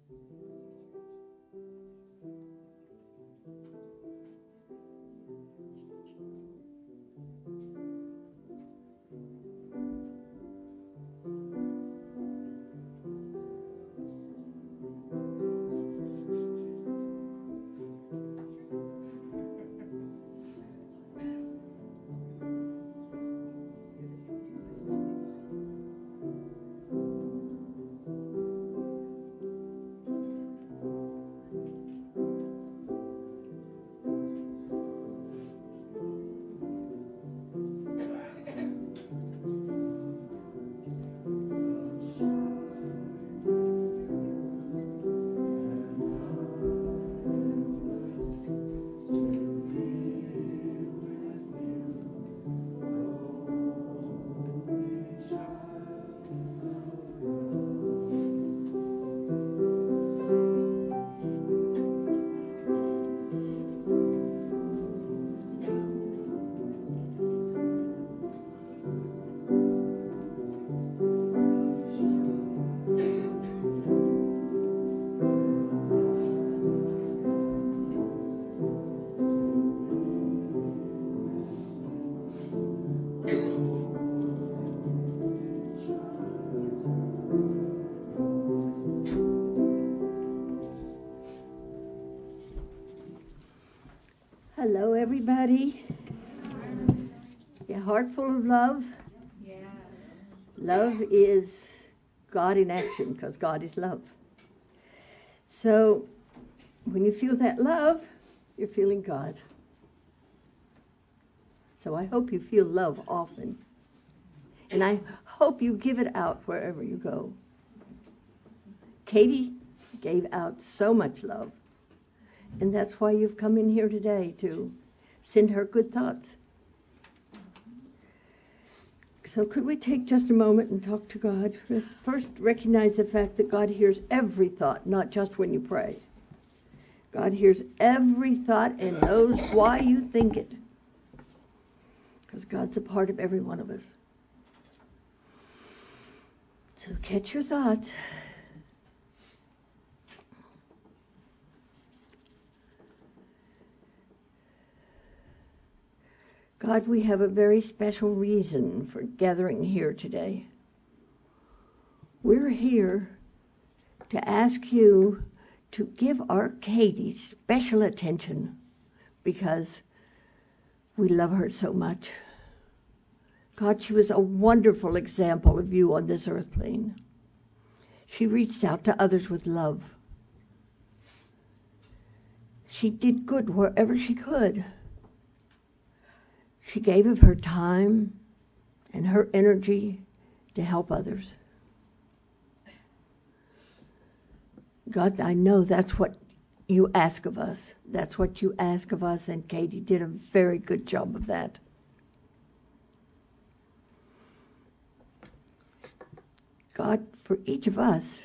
Hello, everybody. Your heart full of love? Yes. Love is God in action, because God is love. So when you feel that love, you're feeling God. So I hope you feel love often. And I hope you give it out wherever you go. Katie gave out so much love. And that's why you've come in here today, to send her good thoughts. So could we take just a moment and talk to God? First, recognize the fact that God hears every thought, not just when you pray. God hears every thought and knows why you think it. Because God's a part of every one of us. So catch your thoughts. God, we have a very special reason for gathering here today. We're here to ask you to give our Katie special attention because we love her so much. God, she was a wonderful example of you on this earth plane. She reached out to others with love. She did good wherever she could. She gave of her time and her energy to help others. God, I know that's what you ask of us. That's what you ask of us, and Katie did a very good job of that. God, for each of us,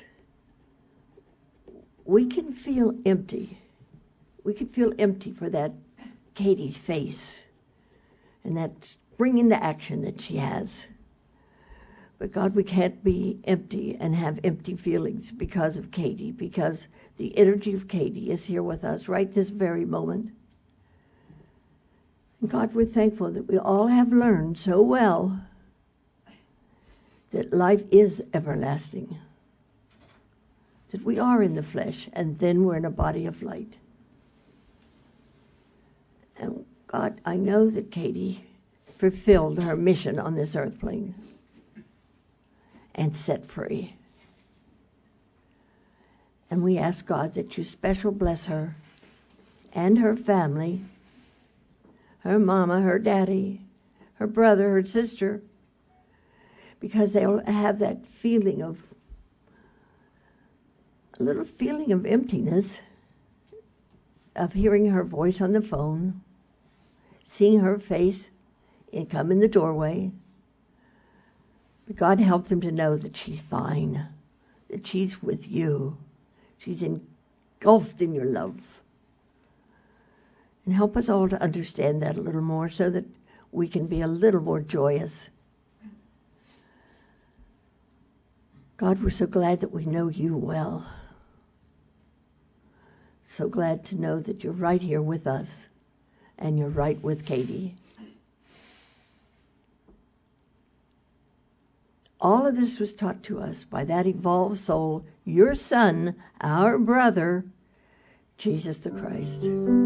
we can feel empty. We can feel empty for that Katie's face and that spring into action that she has. But God, we can't be empty and have empty feelings because of Katie, because the energy of Katie is here with us right this very moment. And God, we're thankful that we all have learned so well that life is everlasting, that we are in the flesh and then we're in a body of light. And God, I know that Katie fulfilled her mission on this earth plane and set free. And we ask God that you special bless her and her family, her mama, her daddy, her brother, her sister, because they'll have that feeling of, a little feeling of emptiness, of hearing her voice on the phone, seeing her face and come in the doorway. But God help them to know that she's fine, that she's with you. She's engulfed in your love. And help us all to understand that a little more so that we can be a little more joyous. God, we're so glad that we know you well. So glad to know that you're right here with us, and you're right with Katie. All of this was taught to us by that evolved soul, your son, our brother, Jesus the Christ.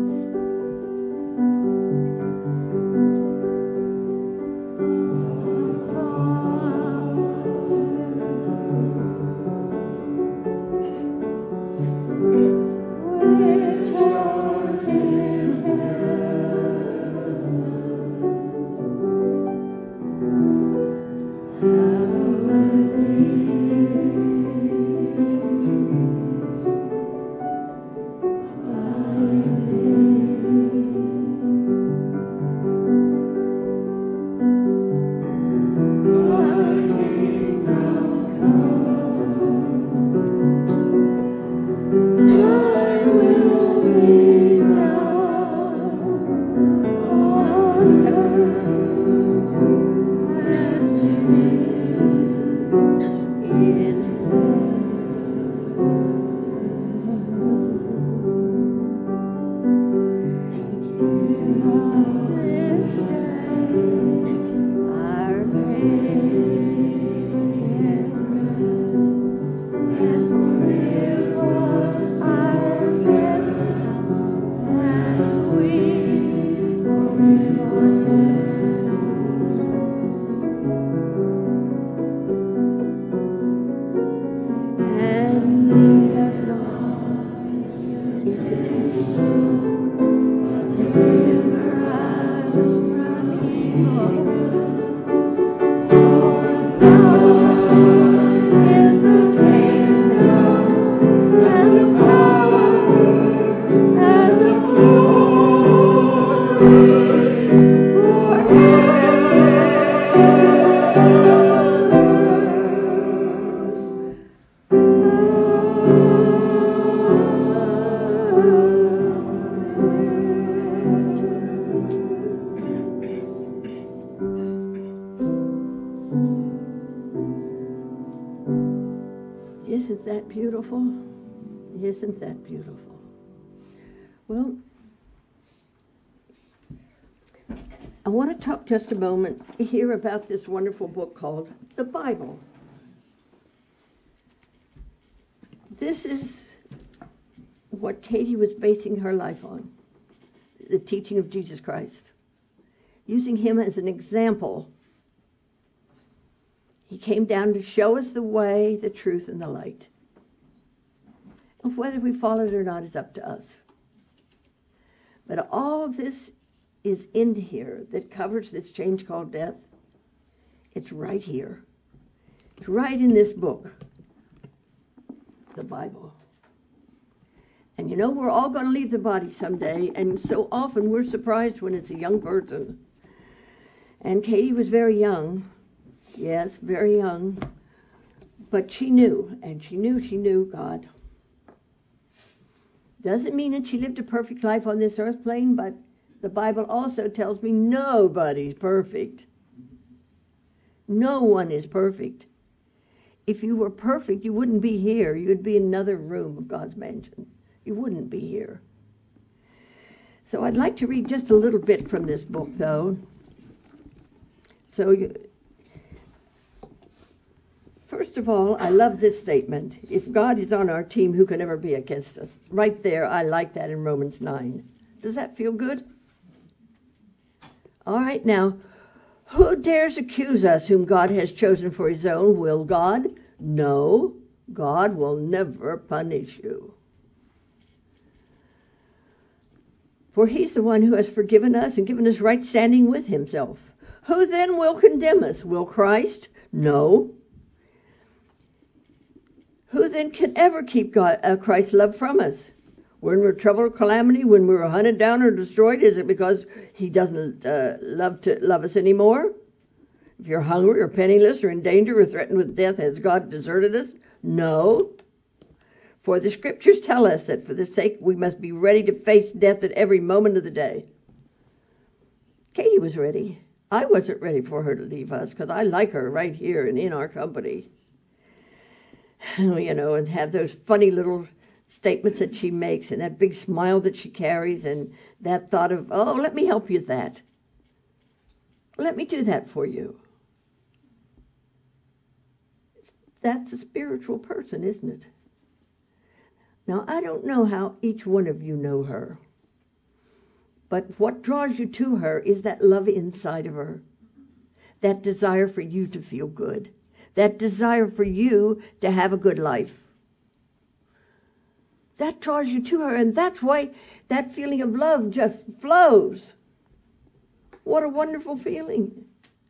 Isn't that beautiful? Isn't that beautiful? Well, I want to talk just a moment here about this wonderful book called the Bible. This is what Katie was basing her life on, the teaching of Jesus Christ, using him as an example. He came down to show us the way, the truth, and the light. And whether we follow it or not is up to us. But all of this is in here that covers this change called death. It's right here. It's right in this book, the Bible. And you know, we're all going to leave the body someday, and so often we're surprised when it's a young person. And Katie was very young. Yes, very young. But she knew, and she knew God. Doesn't mean that she lived a perfect life on this earth plane, but the Bible also tells me nobody's perfect. No one is perfect. If you were perfect, you wouldn't be here. You'd be in another room of God's mansion. You wouldn't be here. So I'd like to read just a little bit from this book, though. First of all, I love this statement. If God is on our team, who can ever be against us? Right there, I like that in Romans 9. Does that feel good? All right, now, who dares accuse us whom God has chosen for his own? Will God? No, God will never punish you. For he's the one who has forgiven us and given us right standing with himself. Who then will condemn us? Will Christ? No. Who then can ever keep Christ's love from us? When we're troubled or calamity, when we're hunted down or destroyed, is it because he doesn't love us anymore? If you're hungry or penniless or in danger or threatened with death, has God deserted us? No. For the scriptures tell us that for the sake we must be ready to face death at every moment of the day. Katie was ready. I wasn't ready for her to leave us because I like her right here and in our company. You know, and have those funny little statements that she makes and that big smile that she carries and that thought of, oh, let me help you with that. Let me do that for you. That's a spiritual person, isn't it? Now, I don't know how each one of you know her, but what draws you to her is that love inside of her, that desire for you to feel good, that desire for you to have a good life. That draws you to her, and that's why that feeling of love just flows. What a wonderful feeling.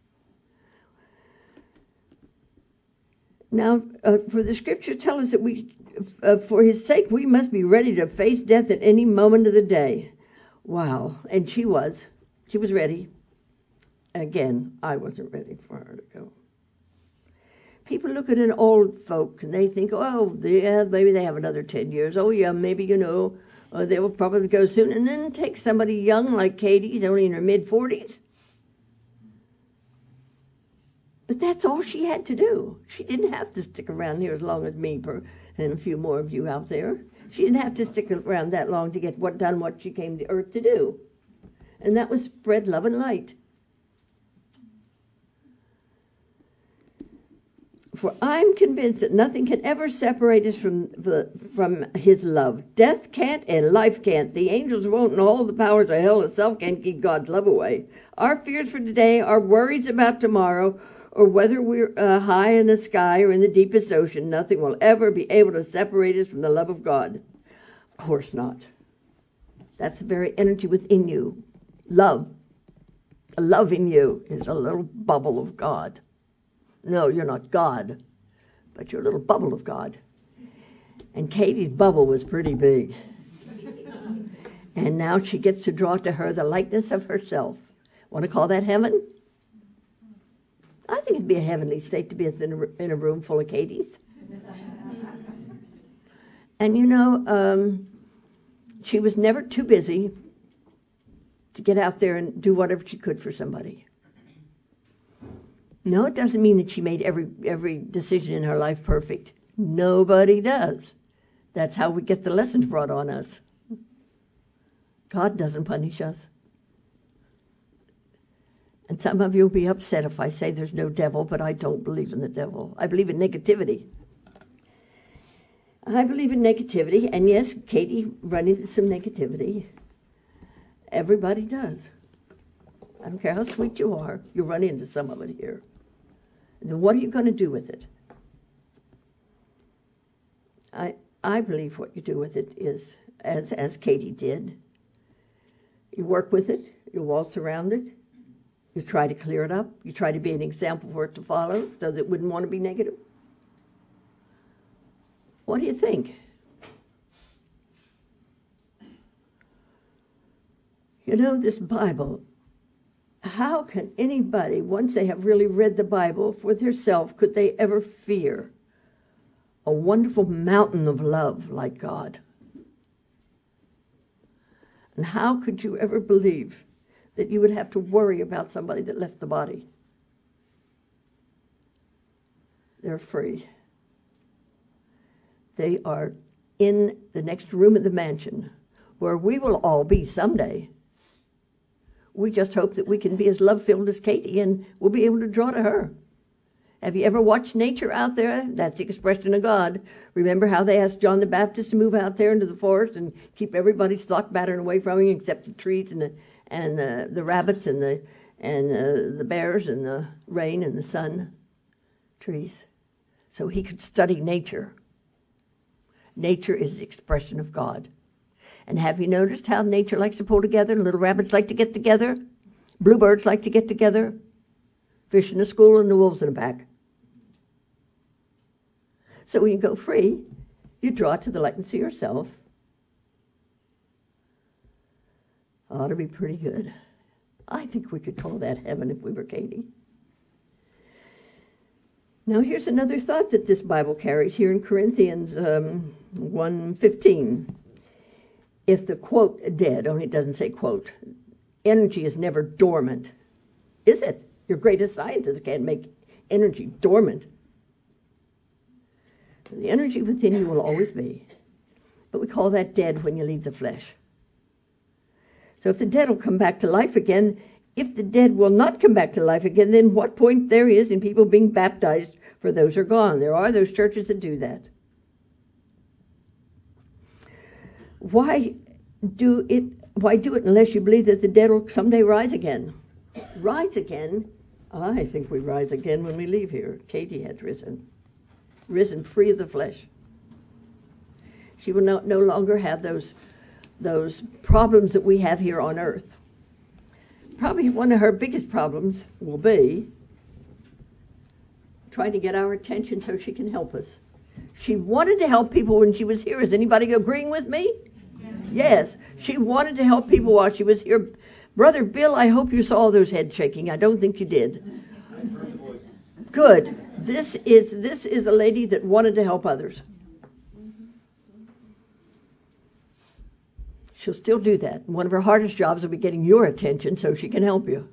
Now, for the scriptures tell us that we, for his sake, we must be ready to face death at any moment of the day. Wow. And she was. She was ready. Again, I wasn't ready for her to go. People look at an old folk and they think, oh, yeah, maybe they have another 10 years. Oh, yeah, maybe, they will probably go soon. And then take somebody young like Katie, only in her mid-40s. But that's all she had to do. She didn't have to stick around here as long as me and a few more of you out there. She didn't have to stick around that long to get done what she came to earth to do. And that was spread love and light. For I'm convinced that nothing can ever separate us from his love. Death can't and life can't. The angels won't and all the powers of hell itself can't keep God's love away. Our fears for today, our worries about tomorrow, or whether we're high in the sky or in the deepest ocean, nothing will ever be able to separate us from the love of God. Of course not. That's the very energy within you. Love. Love in you is a little bubble of God. No, you're not God, but you're a little bubble of God. And Katie's bubble was pretty big. And now she gets to draw to her the likeness of herself. Want to call that heaven? I think it'd be a heavenly state to be in a room full of Katies. And she was never too busy to get out there and do whatever she could for somebody. No, it doesn't mean that she made every decision in her life perfect. Nobody does. That's how we get the lessons brought on us. God doesn't punish us. And some of you will be upset if I say there's no devil, but I don't believe in the devil. I believe in negativity. I believe in negativity, and yes, Katie run into some negativity. Everybody does. I don't care how sweet you are, you run into some of it here. And then what are you going to do with it? I believe what you do with it is, as Katie did, you work with it, you waltz around it, you try to clear it up, you try to be an example for it to follow so that it wouldn't want to be negative. What do you think? This Bible, how can anybody, once they have really read the Bible for themselves, could they ever fear a wonderful mountain of love like God? And how could you ever believe that you would have to worry about somebody that left the body? They're free. They are in the next room of the mansion, where we will all be someday. We just hope that we can be as love-filled as Katie, and we'll be able to draw to her. Have you ever watched nature out there? That's the expression of God. Remember how they asked John the Baptist to move out there into the forest and keep everybody's thought pattern away from him, except the trees and the rabbits and the bears and the rain and the sun trees, so he could study nature. Nature is the expression of God. And have you noticed how nature likes to pull together? Little rabbits like to get together. Bluebirds like to get together. Fish in a school and the wolves in a pack. So when you go free, you draw to the likeness of yourself. Ought to be pretty good. I think we could call that heaven if we were Katie. Now here's another thought that this Bible carries here in Corinthians 1:15. If the, quote, dead, only it doesn't say quote, energy is never dormant, is it? Your greatest scientists can't make energy dormant. So the energy within you will always be. But we call that dead when you leave the flesh. So if the dead will come back to life again, if the dead will not come back to life again, then what point there is in people being baptized for those who are gone? There are those churches that do that. Why do it unless you believe that the dead will someday rise again? Rise again? I think we rise again when we leave here. Katie had risen free of the flesh. She will no longer have those problems that we have here on earth. Probably one of her biggest problems will be trying to get our attention so she can help us. She wanted to help people when she was here. Is anybody agreeing with me? Yes. She wanted to help people while she was here. Brother Bill, I hope you saw those heads shaking. I don't think you did. I've heard voices. Good. This is a lady that wanted to help others. She'll still do that. One of her hardest jobs will be getting your attention so she can help you.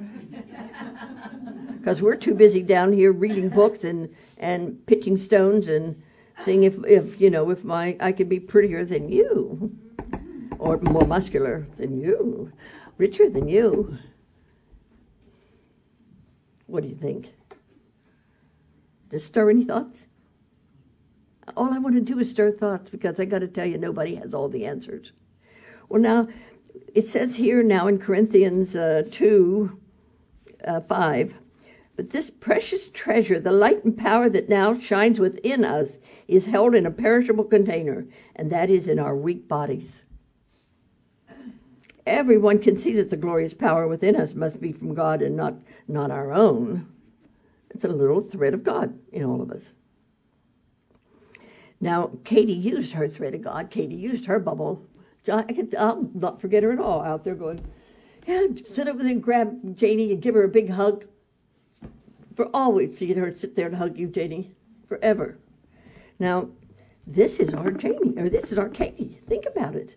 Because we're too busy down here reading books and pitching stones and seeing if I could be prettier than you, or more muscular than you, richer than you. What do you think? Does it stir any thoughts? All I want to do is stir thoughts, because I got to tell you, nobody has all the answers. Well, now, it says here now in Corinthians 2:5, but this precious treasure, the light and power that now shines within us, is held in a perishable container, and that is in our weak bodies. Everyone can see that the glorious power within us must be from God and not our own. It's a little thread of God in all of us. Now, Katie used her thread of God. Katie used her bubble. I'll not forget her at all, out there going, yeah, sit over there and grab Janie and give her a big hug. For always seeing her sit there and hug you, Janie, forever. Now, this is our Janie, or this is our Katie. Think about it.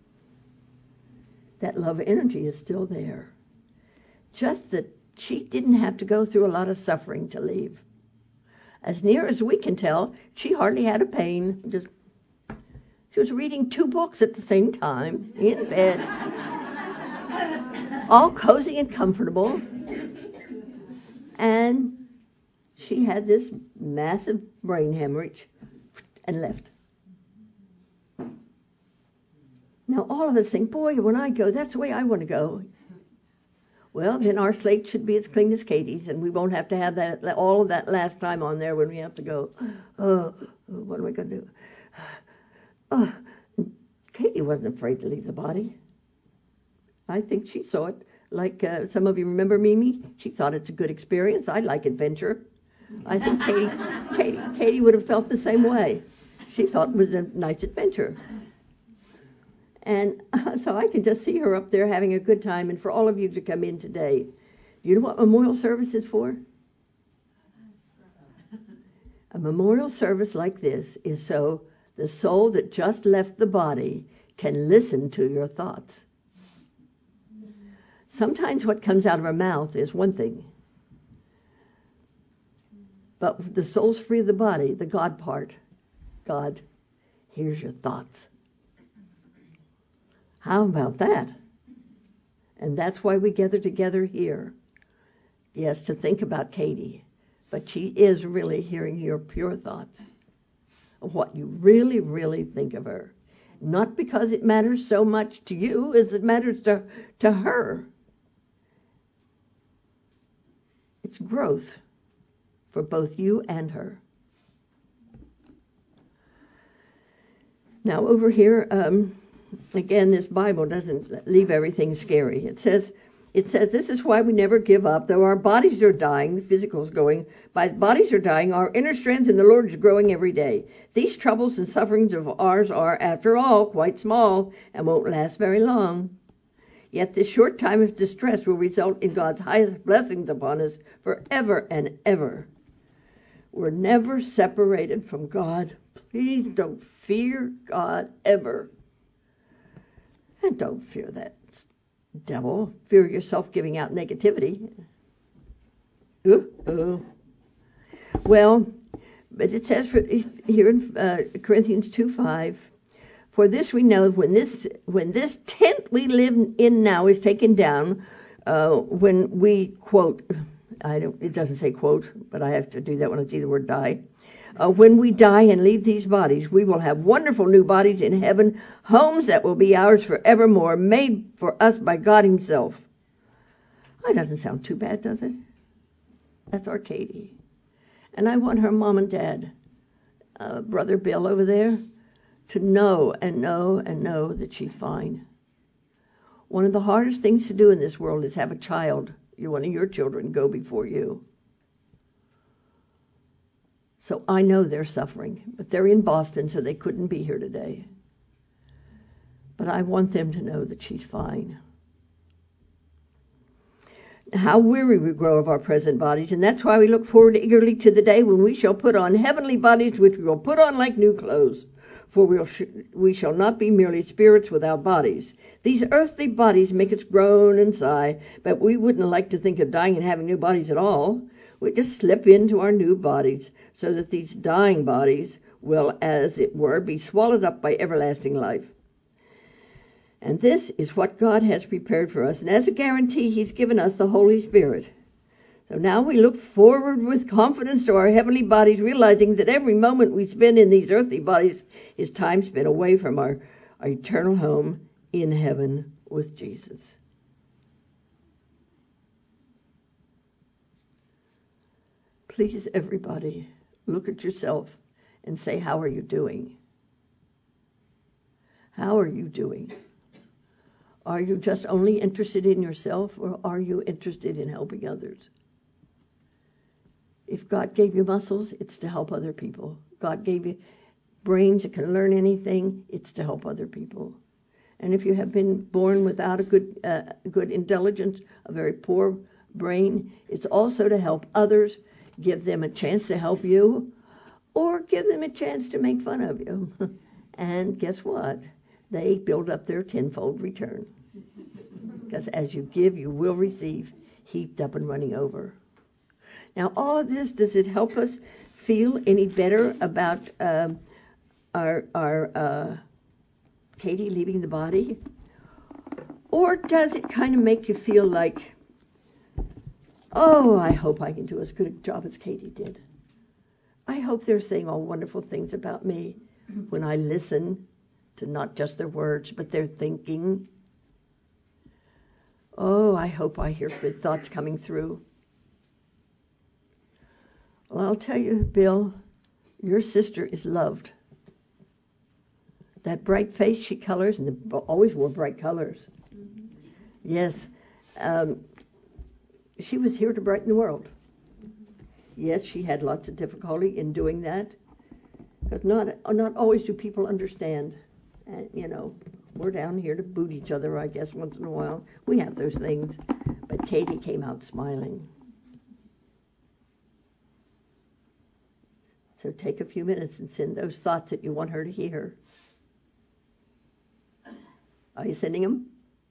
That love energy is still there. Just that she didn't have to go through a lot of suffering to leave. As near as we can tell, she hardly had a pain. She was reading 2 books at the same time, in bed, all cozy and comfortable. And she had this massive brain hemorrhage and left. Now all of us think, boy, when I go, that's the way I want to go. Well, then our slate should be as clean as Katie's, and we won't have to have all of that last time on there when we have to go, oh, what am I going to do? Oh, Katie wasn't afraid to leave the body. I think she saw it like some of you remember Mimi. She thought it's a good experience. I like adventure. I think Katie would have felt the same way. She thought it was a nice adventure. And so I can just see her up there having a good time. And for all of you to come in today, do you know what memorial service is for? A memorial service like this is so the soul that just left the body can listen to your thoughts. Sometimes what comes out of our mouth is one thing. But the soul's free of the body, the God part. God, here's your thoughts. How about that? And that's why we gather together here. Yes, to think about Katie. But she is really hearing your pure thoughts. What you really, really think of her. Not because it matters so much to you as it matters to her. It's growth for both you and her. Now over here, again, this Bible doesn't leave everything scary. It says, this is why we never give up. Though our bodies are dying, the physical's going, bodies are dying, our inner strength in the Lord is growing every day. These troubles and sufferings of ours are, after all, quite small and won't last very long. Yet this short time of distress will result in God's highest blessings upon us forever and ever. We're never separated from God. Please don't fear God ever. And don't fear that devil. Fear yourself giving out negativity. Well, but it says here in Corinthians 2:5, For this we know, when this tent we live in now is taken down, when we quote, it doesn't say quote, but I have to do that when I see the word die. When we die and leave these bodies, we will have wonderful new bodies in heaven, homes that will be ours forevermore, made for us by God himself. That doesn't sound too bad, does it? That's our Katie. And I want her mom and dad, Brother Bill over there, to know and know and know that she's fine. One of the hardest things to do in this world is have a child, one of your children, go before you. So I know they're suffering, but they're in Boston, so they couldn't be here today. But I want them to know that she's fine. How weary we grow of our present bodies, and that's why we look forward eagerly to the day when we shall put on heavenly bodies, which we will put on like new clothes. For we shall not be merely spirits without bodies. These earthly bodies make us groan and sigh, but we wouldn't like to think of dying and having new bodies at all. We just slip into our new bodies, so that these dying bodies will, as it were, be swallowed up by everlasting life. And this is what God has prepared for us. And as a guarantee, he's given us the Holy Spirit. So now we look forward with confidence to our heavenly bodies, realizing that every moment we spend in these earthly bodies is time spent away from our eternal home in heaven with Jesus. Please, everybody, look at yourself and say, how are you doing? How are you doing? Are you just only interested in yourself, or are you interested in helping others? If God gave you muscles, it's to help other people. God gave you brains that can learn anything, it's to help other people. And if you have been born without a good intelligence, a very poor brain, it's also to help others, give them a chance to help you, or give them a chance to make fun of you. And guess what? They build up their tenfold return. Because as you give, you will receive, heaped up and running over. Now, all of this, does it help us feel any better about our Katie leaving the body? Or does it kind of make you feel like, oh, I hope I can do as good a job as Katie did. I hope they're saying all wonderful things about me when I listen to not just their words, but their thinking. Oh, I hope I hear good thoughts coming through. Well, I'll tell you, Bill, your sister is loved. That bright face she colors, and they always wore bright colors. Mm-hmm. Yes. She was here to brighten the world. Yes, she had lots of difficulty in doing that, because not always do people understand. And, we're down here to boot each other, I guess, once in a while. We have those things. But Katie came out smiling. So take a few minutes and send those thoughts that you want her to hear. Are you sending them?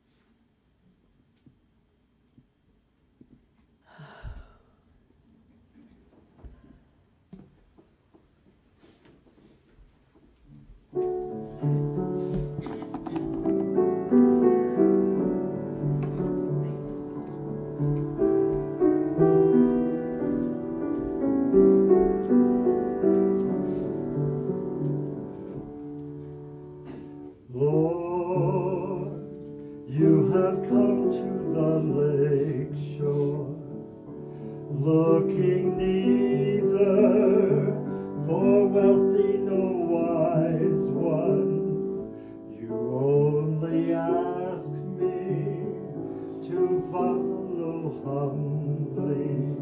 Looking neither for wealthy nor wise ones, you only ask me to follow humbly.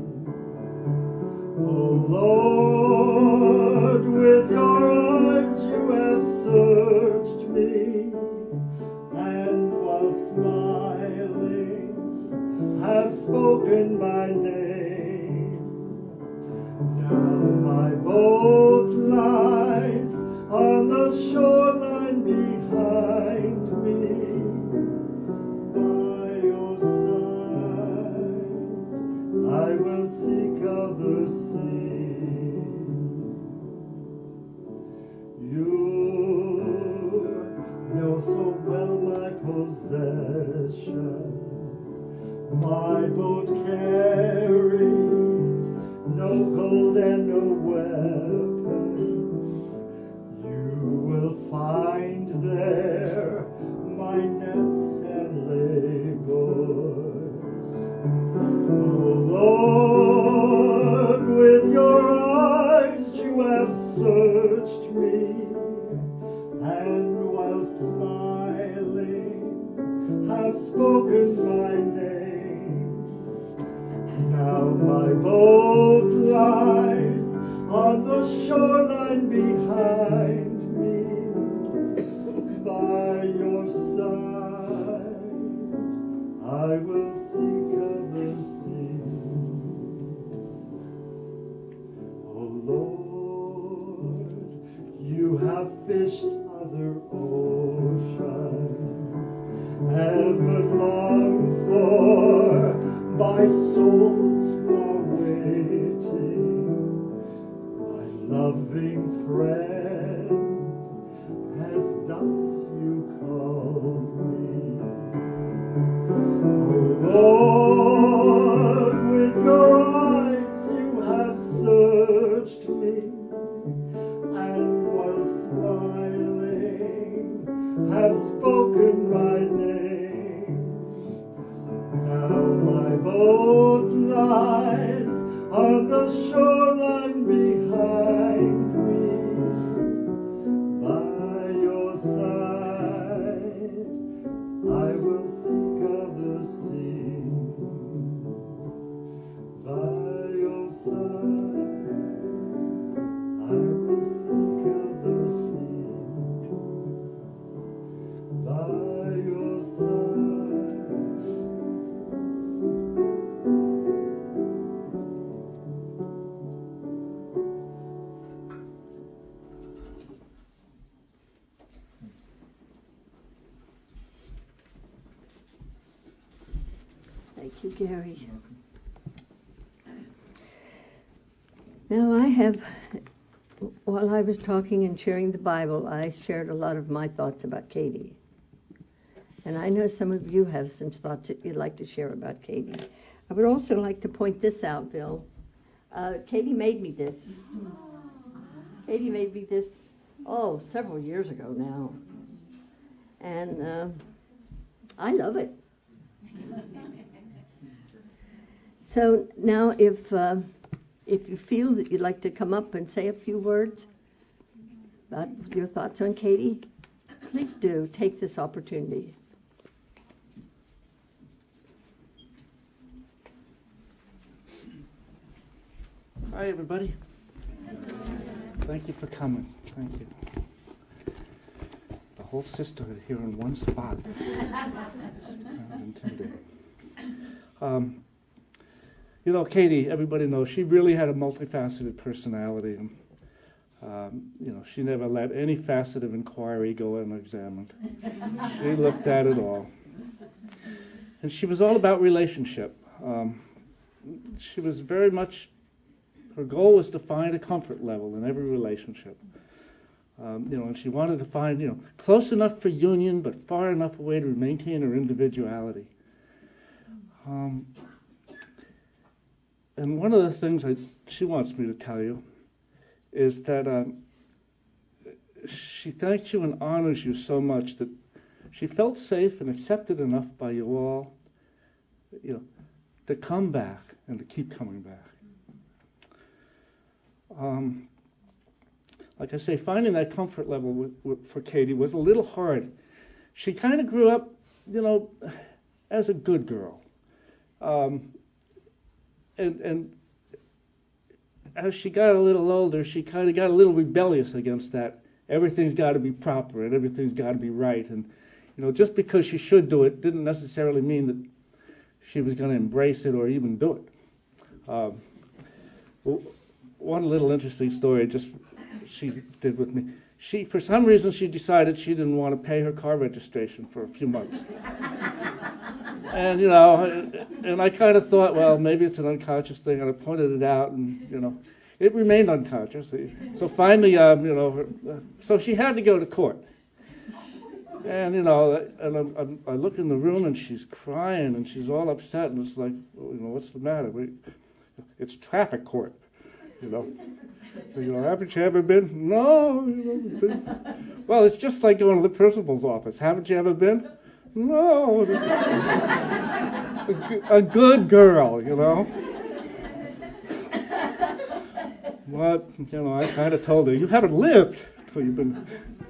O Lord, with your eyes you have searched me, and while smiling have spoken my name. My boat lies on the shoreline behind me. By your side, I will seek other seas. You My boat carries no gold and no weapons. You will find there my nets and labors. Oh Lord, with your eyes you have searched me, and while smiling have spoken my name. Now my boat lies on the shoreline behind me. By your side I will seek other seas. Oh Lord, you have fished other oceans, ever longed for by souls who are waiting. My loving friend, as thus you call me. Oh Lord, with your eyes you have searched me, and while smiling have spoken my name. Now my boat lies on the shoreline behind me. By your side I will seek other seas. By your side I will seek other seas. By your side. Thank you, Gary. Now I have, while I was talking and sharing the Bible, I shared a lot of my thoughts about Katie. And I know some of you have some thoughts that you'd like to share about Katie. I would also like to point this out, Bill. Katie made me this. Katie made me this, several years ago now. And I love it. So now if you feel that you'd like to come up and say a few words about your thoughts on Katie, please do take this opportunity. Hi, everybody. Thank you for coming. Thank you. The whole sisterhood here in one spot. Intimidating. Katie, everybody knows, she really had a multifaceted personality. And, she never let any facet of inquiry go unexamined. She looked at it all. And she was all about relationship. She was very much, her goal was to find a comfort level in every relationship. And she wanted to find, close enough for union, but far enough away to maintain her individuality. And one of the things she wants me to tell you is that she thanks you and honors you so much that she felt safe and accepted enough by you all, to come back and to keep coming back. Like I say, finding that comfort level for Katie was a little hard. She kind of grew up, as a good girl. And as she got a little older, she kind of got a little rebellious against that. Everything's got to be proper and everything's got to be right. And, just because she should do it didn't necessarily mean that she was going to embrace it or even do it. One little interesting story she did with me. For some reason, she decided she didn't want to pay her car registration for a few months. And, and I kind of thought, well, maybe it's an unconscious thing, and I pointed it out, and, it remained unconscious. So finally, so she had to go to court. And, you know, and I look in the room and she's crying and she's all upset, and it's like, well, you know, what's the matter? It's traffic court, you know. You know, haven't you ever been? No. You know, well, it's just like going to the principal's office. Haven't you ever been? No. A good girl, you know. But, you know, I kind of told her, you haven't lived till you've been.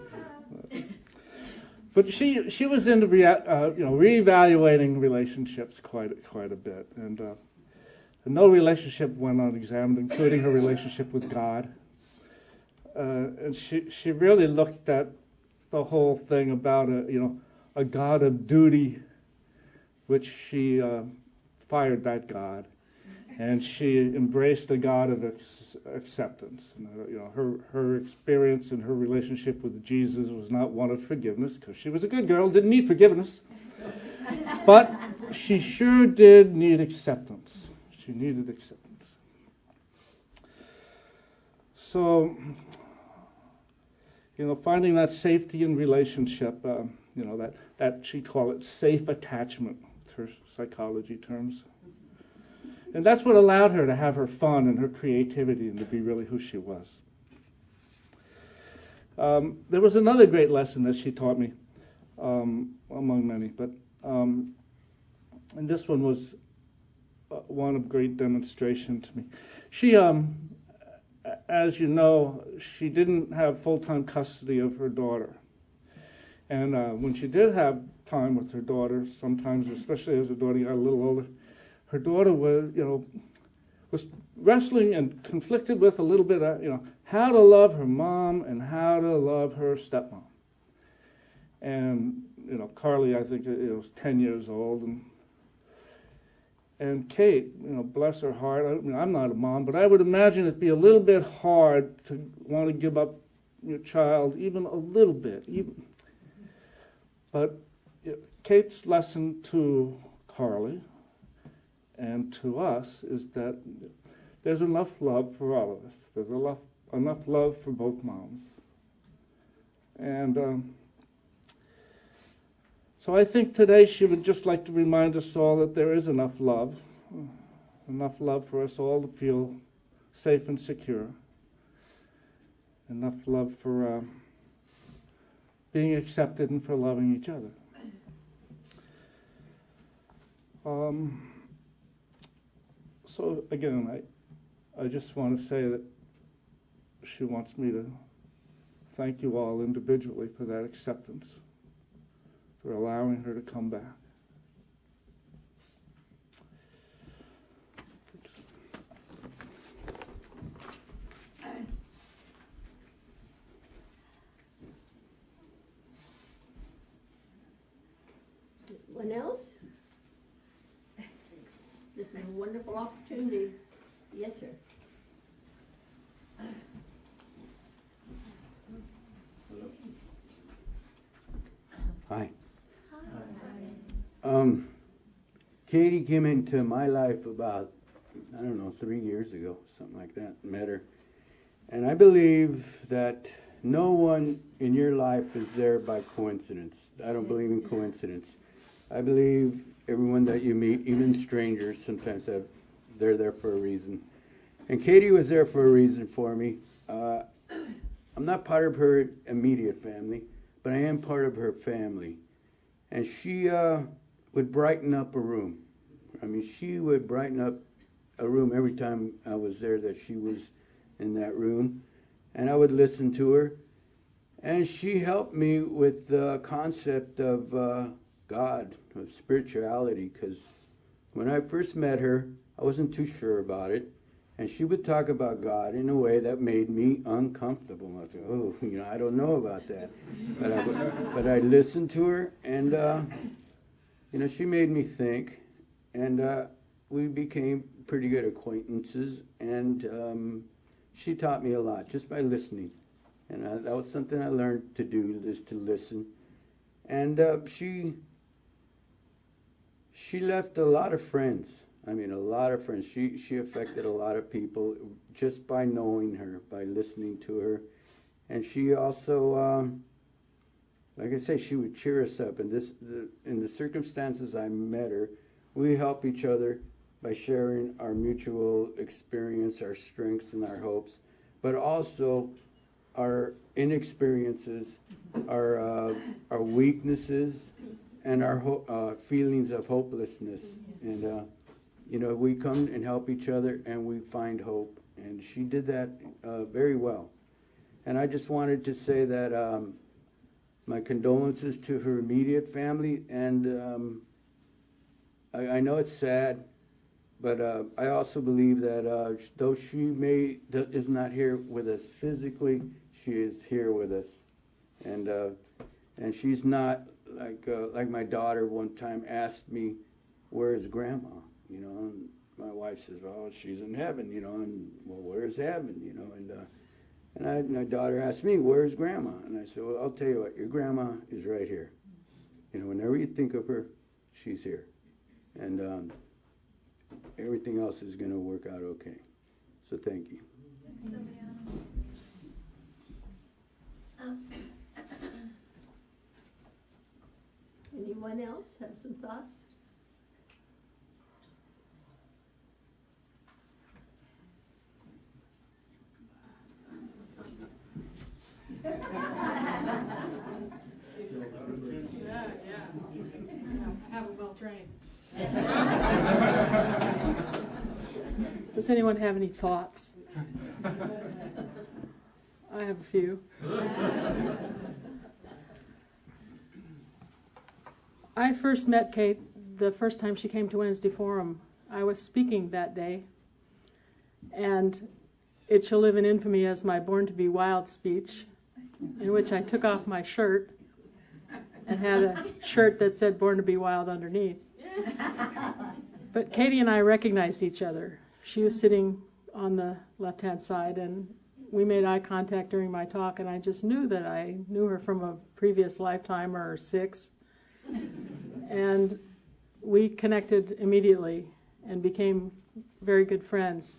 But she was into reevaluating relationships quite a bit, and no relationship went unexamined, including her relationship with God. And she really looked at the whole thing about a God of duty, which she fired that God, and she embraced a God of acceptance. And, her experience in her relationship with Jesus was not one of forgiveness, because she was a good girl, didn't need forgiveness, but she sure did need acceptance. She needed acceptance. So, finding that safety in relationship, that she'd call it safe attachment, with her psychology terms. And that's what allowed her to have her fun and her creativity and to be really who she was. There was another great lesson that she taught me, among many, but and this one was one of great demonstration to me. She, as you know, she didn't have full-time custody of her daughter. And when she did have time with her daughter, sometimes, especially as her daughter got a little older, her daughter was wrestling and conflicted with a little bit of, how to love her mom and how to love her stepmom. And, Carly, I think, was 10 years old, and Kate, bless her heart, I'm not a mom, but I would imagine it'd be a little bit hard to want to give up your child, even a little bit. But Kate's lesson to Carly and to us is that there's enough love for all of us. There's enough love for both moms. And so I think today she would just like to remind us all that there is enough love for us all to feel safe and secure, enough love for being accepted and for loving each other. So again, I just want to say that she wants me to thank you all individually for that acceptance, for allowing her to come back. Anyone else? This is a wonderful opportunity. Yes, sir. Hi. Katie came into my life about, 3 years ago, something like that. Met her. And I believe that no one in your life is there by coincidence. I don't believe in coincidence. I believe everyone that you meet, even strangers, sometimes they're there for a reason. And Katie was there for a reason for me. I'm not part of her immediate family, but I am part of her family. And she would brighten up a room. She would brighten up a room every time I was there, that she was in that room. And I would listen to her. And she helped me with the concept of God, of spirituality, because when I first met her, I wasn't too sure about it. And she would talk about God in a way that made me uncomfortable. I was like, I don't know about that. But I listened to her, and, she made me think. And we became pretty good acquaintances. And she taught me a lot just by listening. And that was something I learned to do, is to listen. And she left a lot of friends. A lot of friends. She affected a lot of people just by knowing her, by listening to her. And she also like I say, she would cheer us up. And in the circumstances I met her, we help each other by sharing our mutual experience, our strengths and our hopes, but also our inexperiences, our weaknesses, and our feelings of hopelessness. And we come and help each other, and we find hope. And she did that very well. And I just wanted to say that my condolences to her immediate family. And I know it's sad, but I also believe that though she is not here with us physically, she is here with us. And she's not like my daughter one time asked me, "Where's Grandma?" And my wife says, "Well, she's in heaven," and well, where's heaven, and my daughter asked me, "Where's Grandma?" And I said, "Well, I'll tell you what, your grandma is right here. Whenever you think of her, she's here, and everything else is going to work out okay." So thank you. Anyone else have some thoughts? Have them well trained. Does anyone have any thoughts? I have a few. I first met Kate the first time she came to Wednesday Forum. I was speaking that day, and it shall live in infamy as my Born to Be Wild speech, in which I took off my shirt and had a shirt that said Born to Be Wild underneath. But Katie and I recognized each other. She was sitting on the left-hand side, and we made eye contact during my talk, and I just knew that I knew her from a previous lifetime or 6. And we connected immediately and became very good friends.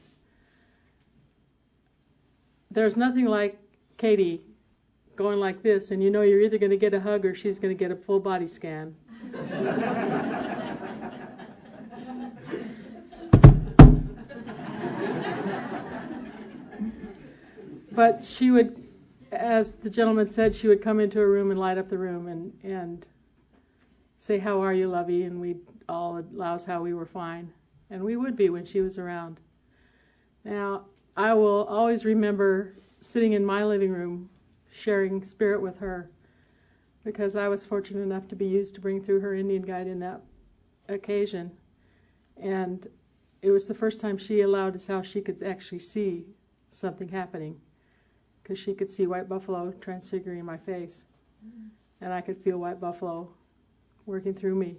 There's nothing like Katie going like this, and you're either going to get a hug or she's going to get a full body scan. But she would, as the gentleman said, she would come into a room and light up the room and say, "How are you, lovey?" And we'd all allow how we were fine. And we would be when she was around. Now, I will always remember sitting in my living room sharing spirit with her, because I was fortunate enough to be used to bring through her Indian guide in that occasion. And it was the first time she allowed us how she could actually see something happening, because she could see white buffalo transfiguring my face, and I could feel white buffalo working through me.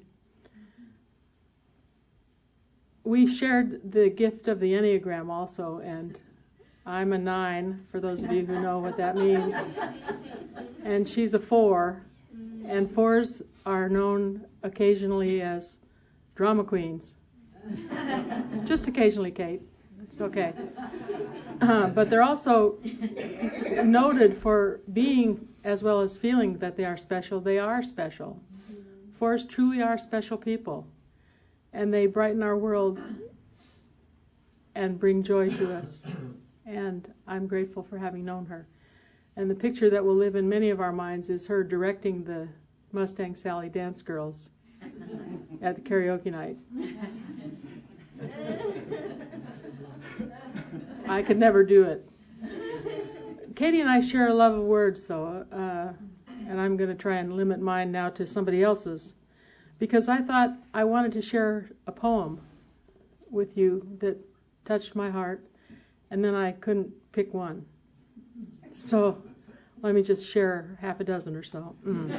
We shared the gift of the Enneagram also, and I'm a 9, for those of you who know what that means. And she's a 4, and 4s are known occasionally as drama queens. Just occasionally, Kate. It's okay. But they're also noted for being, as well as feeling that they are special. They are special. 4s truly are special people, and they brighten our world and bring joy to us. And I'm grateful for having known her. And the picture that will live in many of our minds is her directing the Mustang Sally dance girls at the karaoke night. I could never do it. Katie and I share a love of words, though, and I'm going to try and limit mine now to somebody else's, because I thought I wanted to share a poem with you that touched my heart, and then I couldn't pick one. So let me just share half a dozen or so.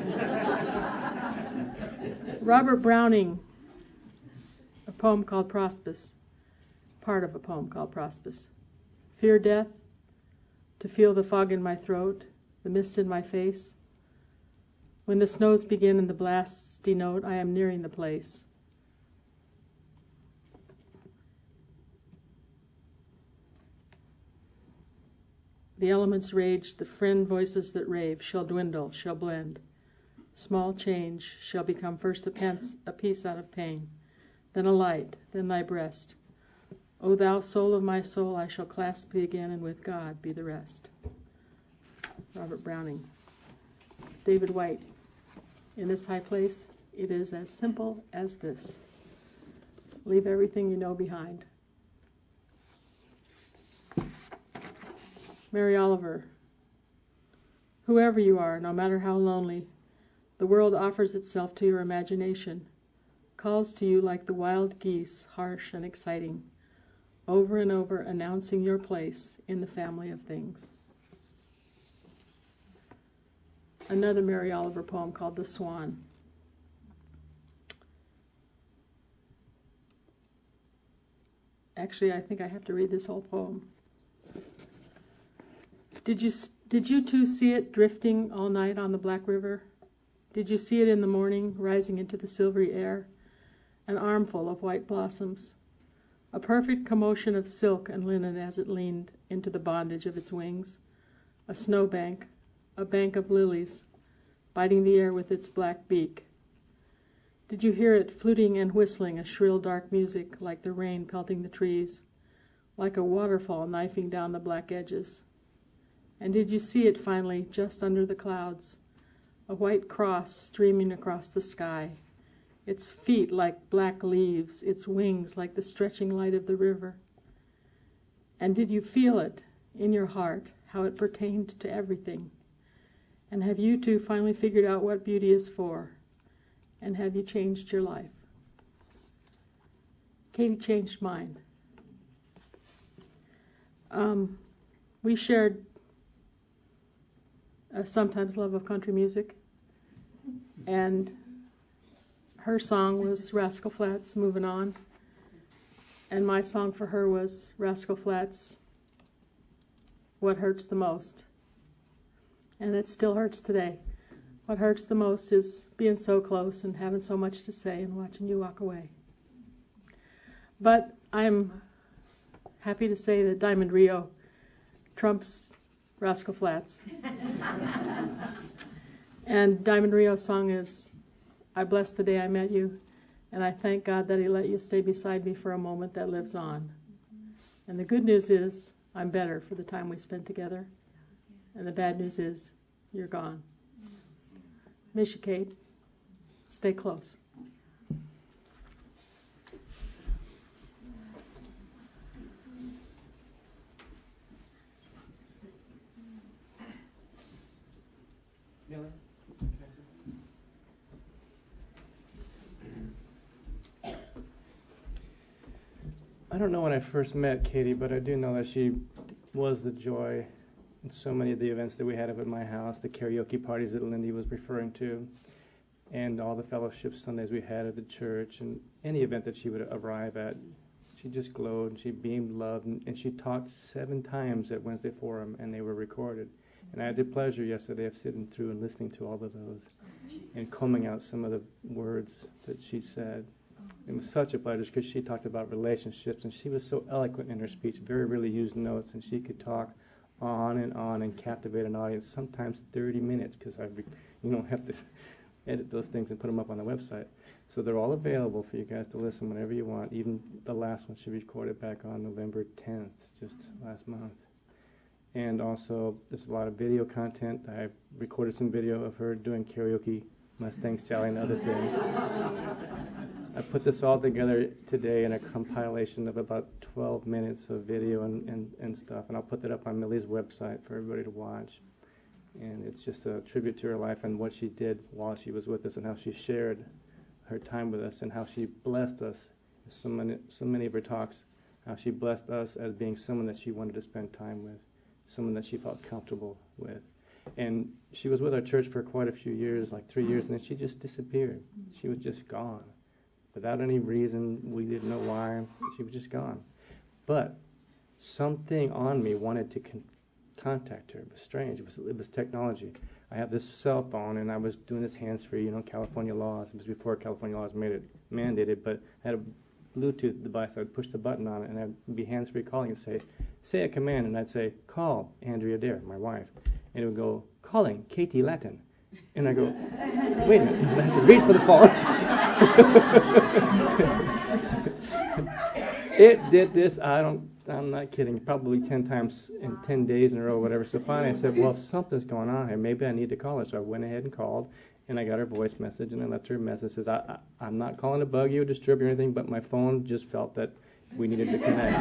Robert Browning, a poem called Prospice, part of a poem called Prospice. Fear death, to feel the fog in my throat, the mist in my face. When the snows begin and the blasts denote I am nearing the place. The elements rage, the friend voices that rave shall dwindle, shall blend. Small change shall become first a piece out of pain, then a light, then thy breast. O thou soul of my soul, I shall clasp thee again, and with God be the rest. Robert Browning. David White. In this high place, it is as simple as this. Leave everything you know behind. Mary Oliver. Whoever you are, no matter how lonely, the world offers itself to your imagination, calls to you like the wild geese, harsh and exciting, over and over announcing your place in the family of things. Another Mary Oliver poem called The Swan. Actually, I think I have to read this whole poem. Did you too see it drifting all night on the Black River? Did you see it in the morning, rising into the silvery air? An armful of white blossoms, a perfect commotion of silk and linen as it leaned into the bondage of its wings, a snowbank, a bank of lilies, biting the air with its black beak. Did you hear it fluting and whistling a shrill dark music like the rain pelting the trees, like a waterfall knifing down the black edges? And did you see it finally just under the clouds, a white cross streaming across the sky, its feet like black leaves, its wings like the stretching light of the river? And did you feel it in your heart, how it pertained to everything? And have you too finally figured out what beauty is for? And have you changed your life? Katie changed mine. We shared a sometimes love of country music, and her song was Rascal Flatts, Moving On, and my song for her was Rascal Flatts, What Hurts the Most. And it still hurts today. What hurts the most is being so close and having so much to say and watching you walk away. But I'm happy to say that Diamond Rio trumps Rascal Flatts. And Diamond Rio's song is, I bless the day I met you, and I thank God that he let you stay beside me for a moment that lives on. And the good news is, I'm better for the time we spent together. And the bad news is, you're gone. Miss you, Kate. Stay close. I don't know when I first met Katie, but I do know that she was the joy in so many of the events that we had up at my house, the karaoke parties that Lindy was referring to, and all the fellowship Sundays we had at the church, and any event that she would arrive at. She just glowed, and she beamed love, and she talked 7 times at Wednesday Forum, and they were recorded. And I had the pleasure yesterday of sitting through and listening to all of those and combing out some of the words that she said. It was such a pleasure because she talked about relationships, and she was so eloquent in her speech, very rarely used notes, and she could talk on and captivate an audience, sometimes 30 minutes, because you don't have to edit those things and put them up on the website. So they're all available for you guys to listen whenever you want. Even the last one she recorded back on November 10th, just last month. And also, there's a lot of video content. I recorded some video of her doing karaoke, Mustang Sally, and other things. I put this all together today in a compilation of about 12 minutes of video and stuff, and I'll put that up on Millie's website for everybody to watch. And it's just a tribute to her life and what she did while she was with us, and how she shared her time with us, and how she blessed us. So many of her talks, how she blessed us as being someone that she wanted to spend time with, someone that she felt comfortable with. And she was with our church for quite a few years, like 3 years, and then she just disappeared. She was just gone. Without any reason, we didn't know why, she was just gone. But something on me wanted to contact her. It was strange. It was technology. I have this cell phone, and I was doing this hands-free, California laws. It was before California laws made it mandated, but I had a Bluetooth device. I would push the button on it, and I'd be hands-free calling and say a command, and I'd say, call Andrea Dare, my wife. And it would go, calling Katie Latin. And I go, wait a minute, I have to reach for the phone. It did this, I'm not kidding, probably 10 times in 10 days in a row, whatever. So finally I said, well, something's going on here. Maybe I need to call her. So I went ahead and called, and I got her voice message, and I left her a message. Says, I'm not calling to bug you or disturb you or anything, but my phone just felt that we needed to connect.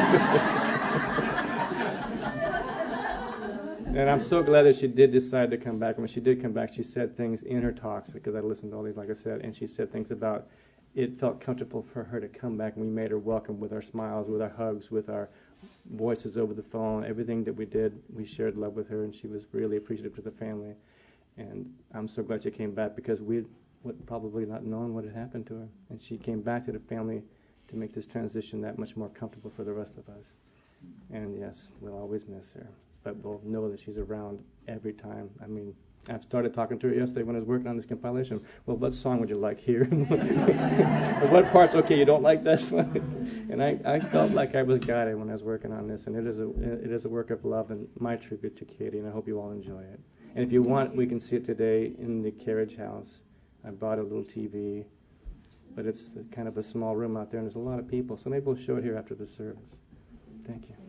And I'm so glad that she did decide to come back. When she did come back, she said things in her talks, because I listened to all these, like I said, and she said things about it felt comfortable for her to come back, and we made her welcome with our smiles, with our hugs, with our voices over the phone. Everything that we did, we shared love with her, and she was really appreciative to the family. And I'm so glad she came back, because we would probably not known what had happened to her. And she came back to the family to make this transition that much more comfortable for the rest of us. And yes, we'll always miss her, but we'll know that she's around every time. I mean, I've started talking to her yesterday when I was working on this compilation. Well, what song would you like here? Or what parts? Okay, you don't like this one. And I felt like I was guided when I was working on this, and it is a work of love and my tribute to Katie, and I hope you all enjoy it. And if you want, we can see it today in the carriage house. I bought a little TV, but it's kind of a small room out there, and there's a lot of people, so maybe we'll show it here after the service. Thank you.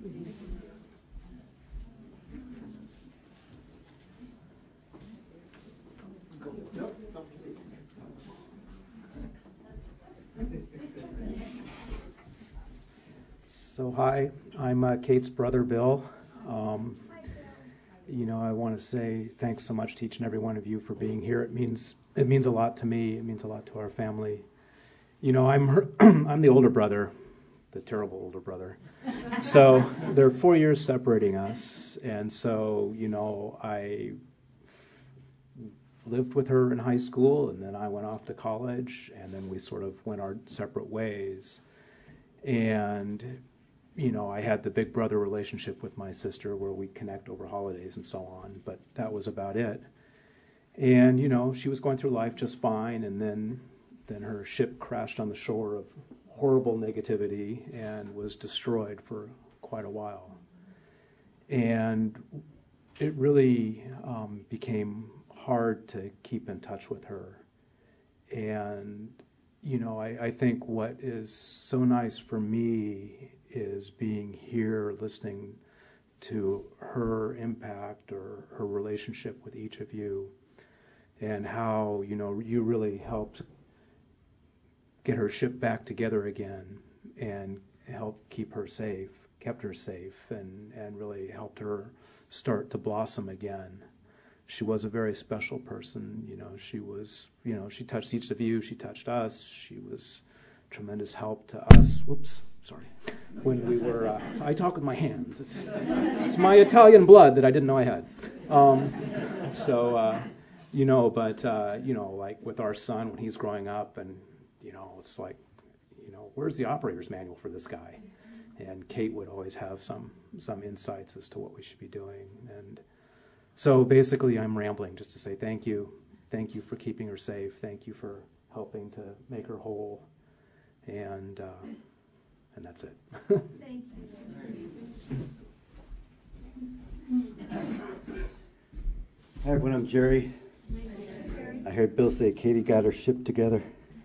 So hi, I'm Kate's brother, Bill. I want to say thanks so much to each and every one of you for being here. It means a lot to me. It means a lot to our family. I'm the older brother, the terrible older brother. So there are 4 years separating us, and so I lived with her in high school, and then I went off to college, and then we sort of went our separate ways. And I had the big brother relationship with my sister where we connect over holidays and so on, but that was about it. And, she was going through life just fine, and then her ship crashed on the shore of horrible negativity and was destroyed for quite a while. And it really became hard to keep in touch with her. And, I think what is so nice for me is being here, listening to her impact or her relationship with each of you, and how, you really helped get her ship back together again and helped kept her safe, and really helped her start to blossom again. She was a very special person. She was, she touched each of you, she touched us, she was tremendous help to us. Whoops, sorry. When we were, I talk with my hands. It's my Italian blood that I didn't know I had. Like with our son when he's growing up, and, it's like, where's the operator's manual for this guy? And Kate would always have some insights as to what we should be doing. And so basically I'm rambling just to say thank you. Thank you for keeping her safe. Thank you for helping to make her whole. And that's it. Thank you. Hi everyone, I'm Jerry. I heard Bill say Katie got her ship together.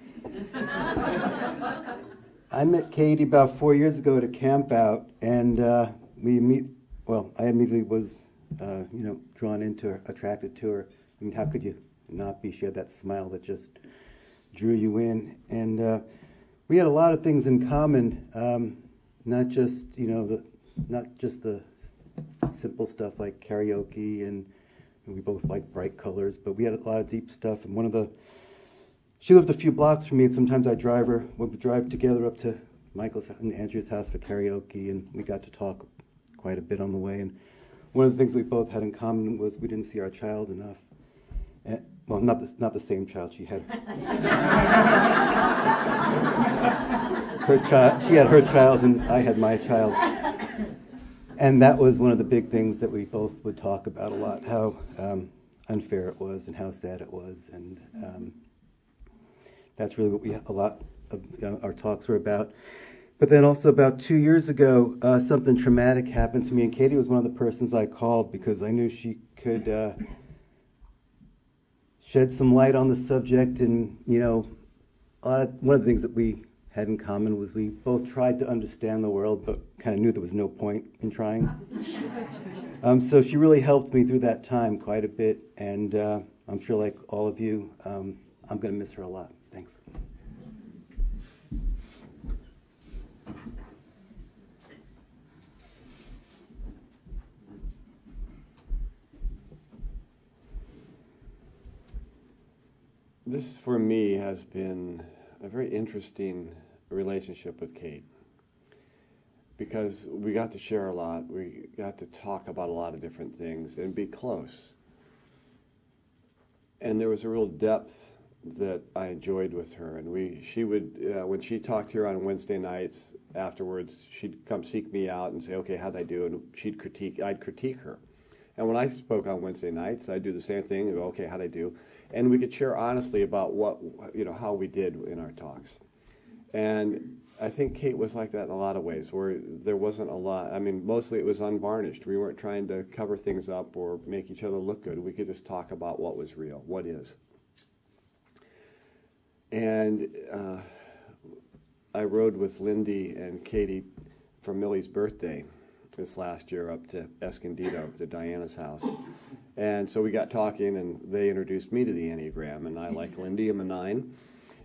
I met Katie about 4 years ago at a camp out, and I immediately was, drawn into her, attracted to her. I mean, how could you not be? She had that smile that just drew you in, and we had a lot of things in common. Not just the simple stuff like karaoke, and we both liked bright colors, but we had a lot of deep stuff. And she lived a few blocks from me, and sometimes I'd drive her. We'd drive together up to Michael's and Andrew's house for karaoke, and we got to talk quite a bit on the way. And one of the things we both had in common was we didn't see our child enough. Well, not the same child. She had her child. She had her child, and I had my child. And that was one of the big things that we both would talk about a lot: how unfair it was, and how sad it was, and that's really what a lot of our talks were about. But then also about 2 years ago, something traumatic happened to me, and Katie was one of the persons I called because I knew she could shed some light on the subject. And, you know, one of the things that we had in common was we both tried to understand the world, but kind of knew there was no point in trying. So she really helped me through that time quite a bit, and I'm sure, like all of you, I'm going to miss her a lot. Thanks. This, for me, has been a very interesting relationship with Kate, because we got to share a lot. We got to talk about a lot of different things and be close. And there was a real depth that I enjoyed with her. And she would, when she talked here on Wednesday nights afterwards, she'd come seek me out and say, okay, how'd I do? And I'd critique her. And when I spoke on Wednesday nights, I'd do the same thing and go, okay, how'd I do? And we could share honestly about how we did in our talks. And I think Kate was like that in a lot of ways, where there wasn't a lot. I mean, mostly it was unvarnished. We weren't trying to cover things up or make each other look good. We could just talk about what was real, what is. And I rode with Lindy and Katie for Millie's birthday this last year up to Escondido, to Diana's house. And so we got talking, and they introduced me to the Enneagram, and I, like Lindy, am a 9.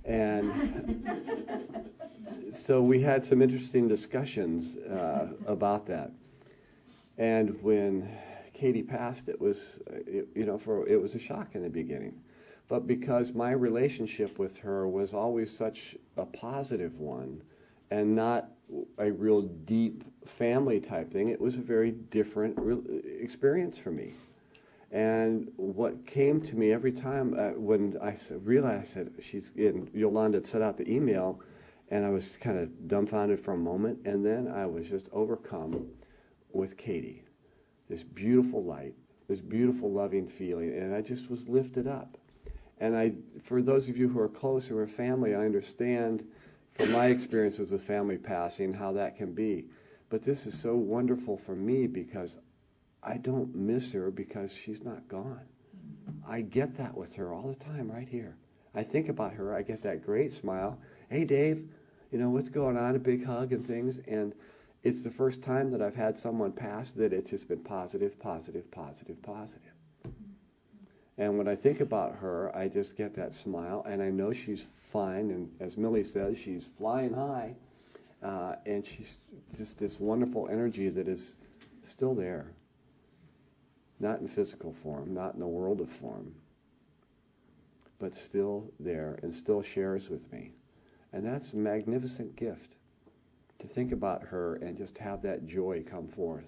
And so we had some interesting discussions about that. And when Katie passed, it was a shock in the beginning. But because my relationship with her was always such a positive one and not a real deep family type thing, it was a very different experience for me. And what came to me every time when I realized that Yolanda had set out the email, and I was kind of dumbfounded for a moment, and then I was just overcome with Katie. This beautiful light, this beautiful loving feeling, and I just was lifted up. And for those of you who are close, who are family, I understand from my experiences with family passing how that can be. But this is so wonderful for me because I don't miss her because she's not gone. I get that with her all the time right here. I think about her, I get that great smile. Hey, Dave, what's going on? A big hug and things. And it's the first time that I've had someone pass that it's just been positive, positive, positive, positive. And when I think about her, I just get that smile, and I know she's fine. And as Millie says, she's flying high. And she's just this wonderful energy that is still there. Not in physical form, not in the world of form, but still there and still shares with me. And that's a magnificent gift, to think about her and just have that joy come forth.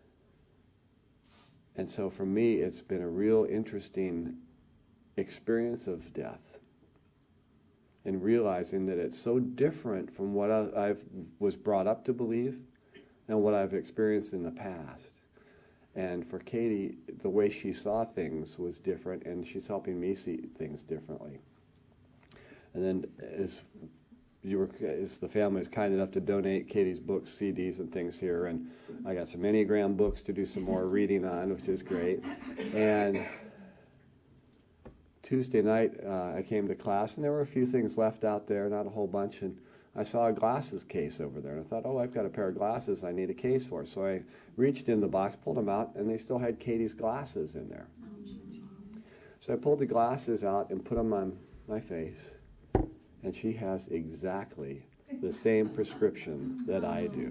And so for me, it's been a real interesting experience of death, and realizing that it's so different from what I was brought up to believe and what I've experienced in the past. And for Katie, the way she saw things was different, and she's helping me see things differently. And then as the family is kind enough to donate Katie's books, CDs, and things here, and I got some Enneagram books to do some more reading on, which is great. And Tuesday night, I came to class, and there were a few things left out there, not a whole bunch, and I saw a glasses case over there, and I thought, oh, I've got a pair of glasses I need a case for. So I reached in the box, pulled them out, and they still had Katie's glasses in there. So I pulled the glasses out and put them on my face, and she has exactly the same prescription that I do.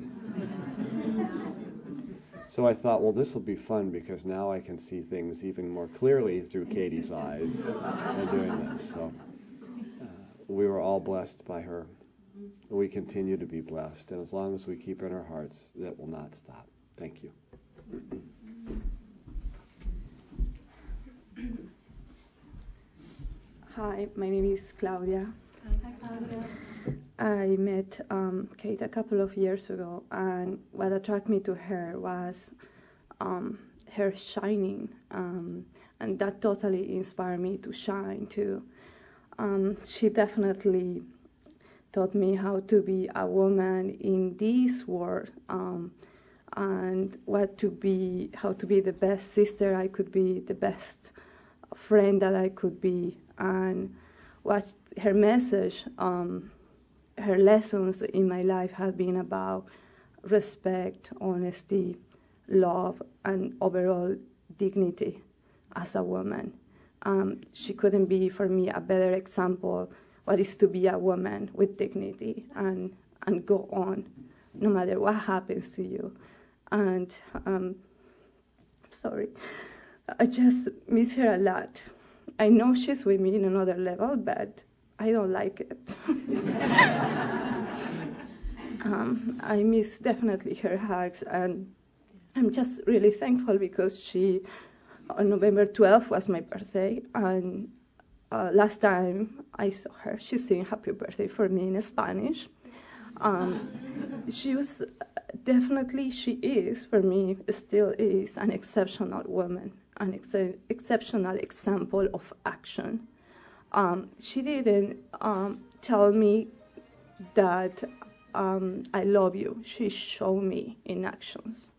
So I thought, well, this will be fun, because now I can see things even more clearly through Katie's eyes and doing this. So we were all blessed by her. We continue to be blessed, and as long as we keep in our hearts, that will not stop. Thank you. Hi, my name is Claudia. Hi, Claudia. I met Kate a couple of years ago, and what attracted me to her was her shining, and that totally inspired me to shine too. She definitely taught me how to be a woman in this world, and how to be the best sister I could be, the best friend that I could be, and what her message, her lessons in my life have been about respect, honesty, love, and overall dignity as a woman. She couldn't be, for me, a better example what is to be a woman with dignity and go on, no matter what happens to you. And sorry, I just miss her a lot. I know she's with me in another level, but I don't like it. I miss definitely her hugs, and I'm just really thankful because she, on November 12th was my birthday, and last time I saw her, she sang happy birthday for me in Spanish. She was definitely, she is, for me, still is an exceptional woman, an exceptional example of action. She didn't tell me that I love you. She showed me in actions.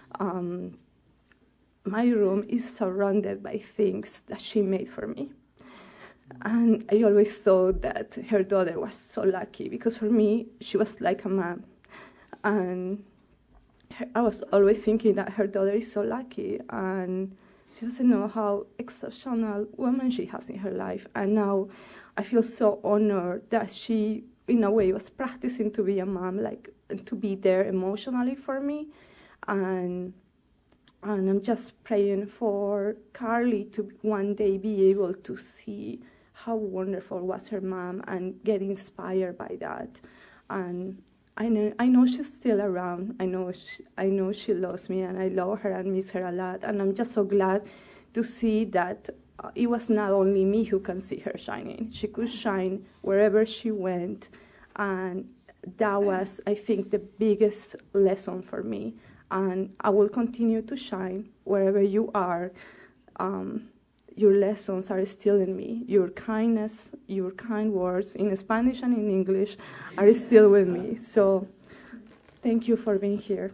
My room is surrounded by things that she made for me. And I always thought that her daughter was so lucky because for me, she was like a mom. And I was always thinking that her daughter is so lucky and she doesn't know how exceptional woman she has in her life. And now I feel so honored that she, in a way, was practicing to be a mom, like to be there emotionally for me. And I'm just praying for Carly to one day be able to see how wonderful was her mom and get inspired by that. And I know she's still around. I know she loves me, and I love her and miss her a lot. And I'm just so glad to see that it was not only me who can see her shining. She could shine wherever she went, and that was, I think, the biggest lesson for me. And I will continue to shine wherever you are. Your lessons are still in me. Your kindness, your kind words in Spanish and in English are still with me. So thank you for being here.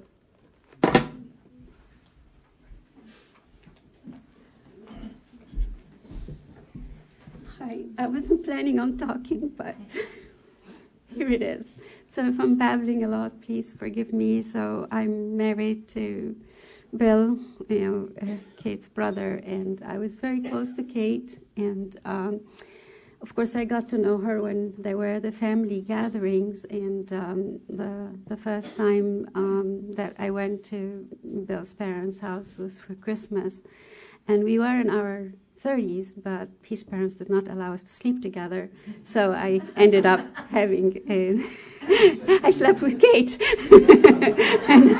Hi, I wasn't planning on talking, but here it is. So if I'm babbling a lot, please forgive me. So I'm married to Bill, Kate's brother, and I was very close to Kate. And of course, I got to know her when there were the family gatherings. And the first time that I went to Bill's parents' house was for Christmas, and we were in our 30s, but his parents did not allow us to sleep together. So I ended up having I slept with Kate. And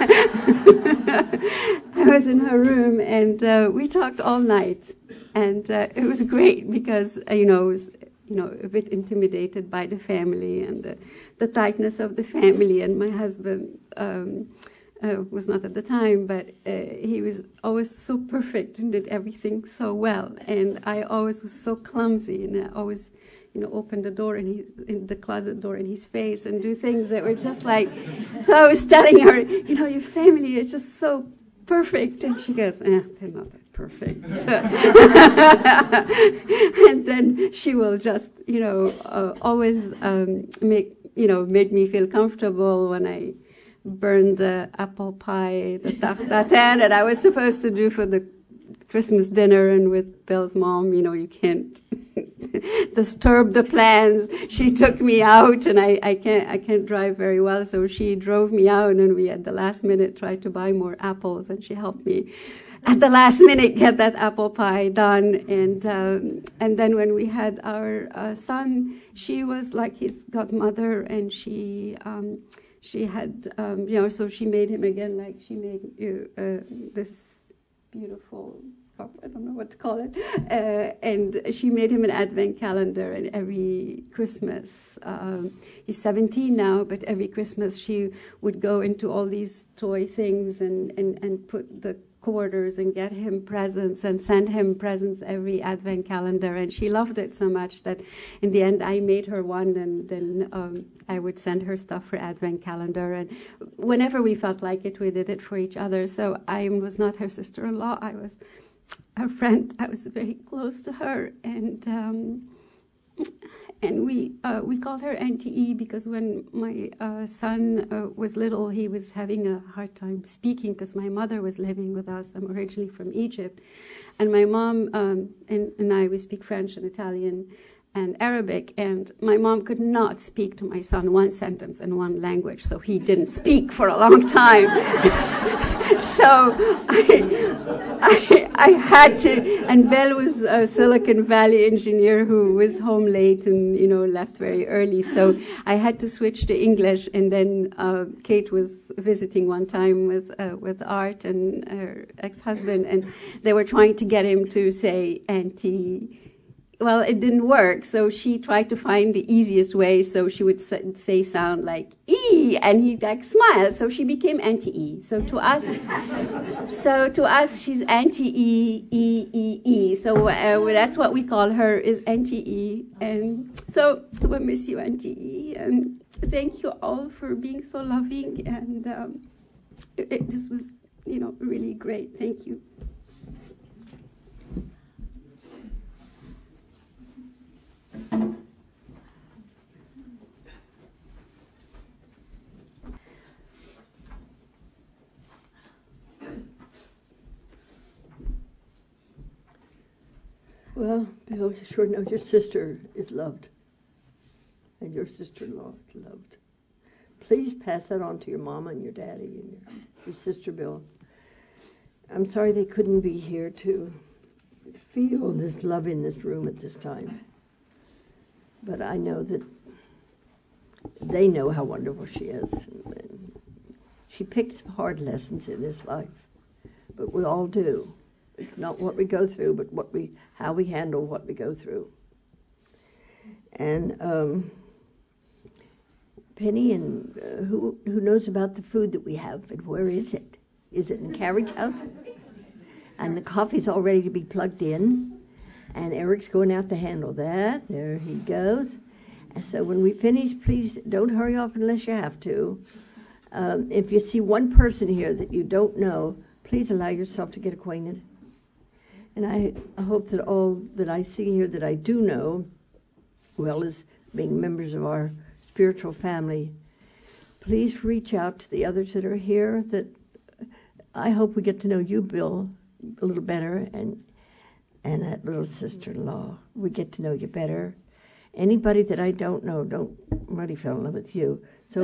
I was in her room, and we talked all night. And it was great because, I was, a bit intimidated by the family and the tightness of the family. And my husband was not at the time, but he was always so perfect and did everything so well. And I always was so clumsy, and I always, open the door in the closet door in his face and do things that were just like. So I was telling her, your family is just so perfect, and she goes, they're not that perfect. And then she will just, always made me feel comfortable when I burned the apple pie, the tarte tatin that I was supposed to do for the Christmas dinner, and with Bill's mom, you can't disturb the plans. She took me out, and I can't drive very well, so she drove me out, and we at the last minute tried to buy more apples, and she helped me at the last minute get that apple pie done. And then when we had our son, she was like his godmother, and she had, so she made him again, like she made this beautiful scarf, I don't know what to call it, and she made him an advent calendar, and every Christmas, he's 17 now, but every Christmas she would go into all these toy things and put the quarters and get him presents and send him presents every advent calendar, and she loved it so much that in the end I made her one, and then I would send her stuff for advent calendar, and whenever we felt like it, we did it for each other. So I was not her sister-in-law, I was a friend. I was very close to her, and we called her Auntie E because when my son was little, he was having a hard time speaking because my mother was living with us. I'm originally from Egypt, and my mom and I, we speak French and Italian and Arabic, and my mom could not speak to my son one sentence in one language, so he didn't speak for a long time. So I had to, and Belle was a Silicon Valley engineer who was home late and, left very early, so I had to switch to English, and then Kate was visiting one time with Art and her ex-husband, and they were trying to get him to say Auntie. Well, it didn't work, so she tried to find the easiest way, so she would say sound like E, and he smiled, so she became Auntie E. So to us, she's Auntie E, E, E, E. So that's what we call her, is Auntie E. And so we miss you, Auntie E, and thank you all for being so loving, and this was, really great. Thank you. Well, Bill, you sure know your sister is loved, and your sister-in-law is loved. Please pass that on to your mama and your daddy and your sister, Bill. I'm sorry they couldn't be here to feel this love in this room at this time. But I know that they know how wonderful she is. And she picked hard lessons in this life, but we all do. It's not what we go through, but how we handle what we go through. And Penny, and who knows about the food that we have, and where is it? Is it in Carriage House? And the coffee's all ready to be plugged in, and Eric's going out to handle that. There he goes. And so when we finish, please don't hurry off unless you have to. If you see one person here that you don't know, please allow yourself to get acquainted. And I hope that all that I see here that I do know, well as being members of our spiritual family, please reach out to the others that are here. That I hope we get to know you, Bill, a little better, and that little sister-in-law. We get to know you better. Anybody that I don't know, I'm already fell in love with you. So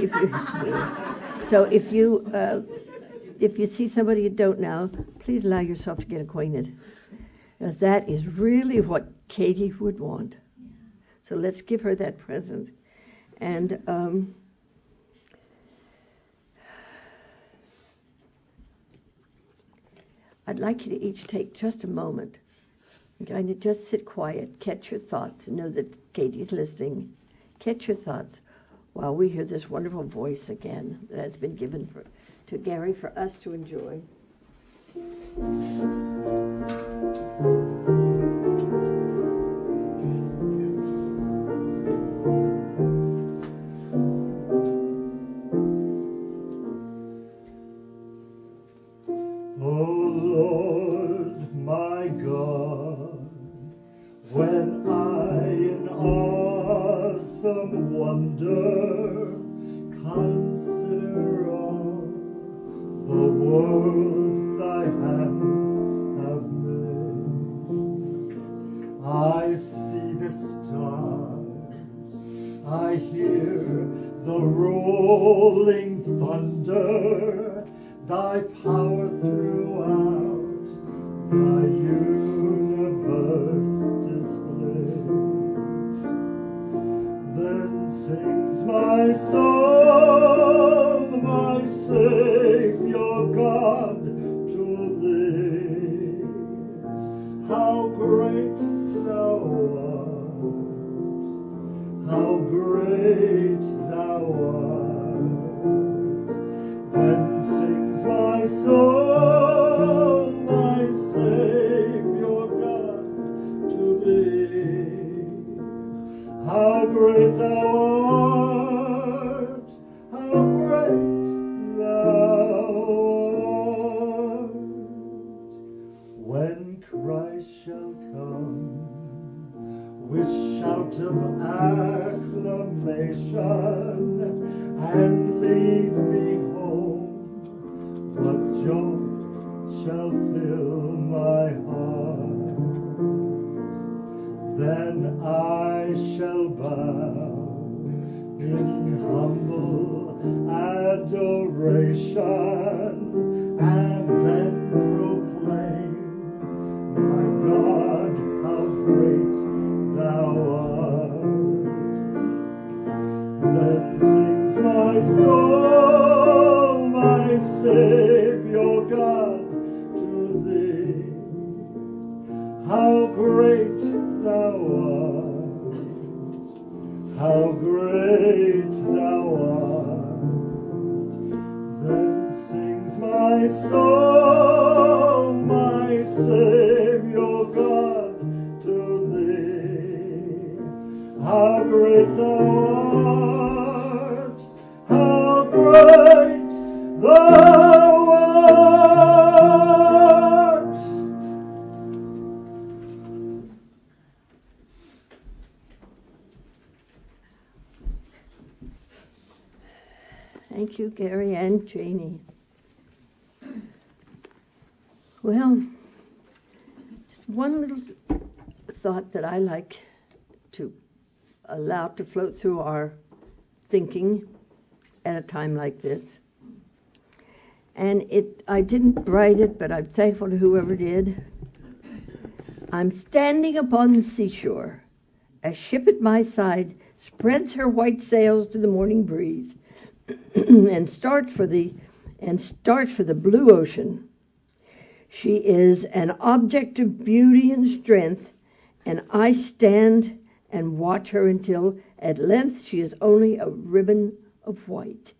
if you see somebody you don't know, please allow yourself to get acquainted, because that is really what Katie would want. So let's give her that present. And I'd like you to each take just a moment and kind of just sit quiet, catch your thoughts, and know that Katie's listening. Catch your thoughts while we hear this wonderful voice again that has been given to Gary for us to enjoy. Wonder, consider all the worlds thy hands have made. I see the stars, I hear the rolling thunder, thy power throughout thy universe displayed. Then sings my soul, my Savior God, to thee. How great thou art, how great thou art. Then sings my soul, my Savior God, to thee. How great thou art, how great thou of acclamation and lead me home. What joy shall fill my heart? Then I shall bow in humble adoration and then proclaim, my God, how great thou art. Then sings my soul, my Savior God, to thee, how great thou art, how great thou art. Then sings my soul, my Savior God, to thee, how great thou art, how great thou art. Thank you, Gary and Janie. Well, just one little thought that I like to allow to float through our thinking at a time like this. And I didn't write it, but I'm thankful to whoever did. I'm standing upon the seashore. A ship at my side spreads her white sails to the morning breeze and starts for the blue ocean. She is an object of beauty and strength, and I stand and watch her until at length she is only a ribbon of white.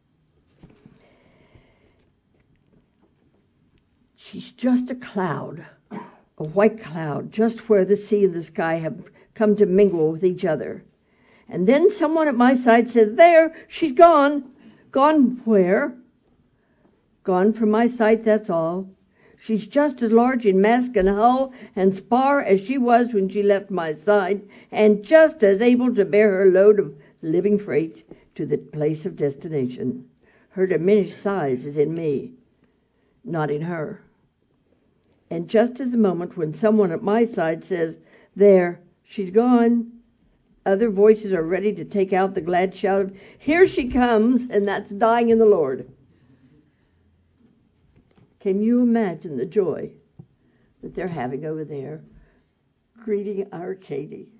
She's just a cloud, a white cloud, just where the sea and the sky have come to mingle with each other. And then someone at my side says, there, she's gone. Gone where? Gone from my sight, that's all. She's just as large in mast and hull and spar as she was when she left my side, and just as able to bear her load of living freight to the place of destination. Her diminished size is in me, not in her. And just as the moment when someone at my side says, there, she's gone, other voices are ready to take out the glad shout of, here she comes, and that's dying in the Lord. Can you imagine the joy that they're having over there, greeting our Katie?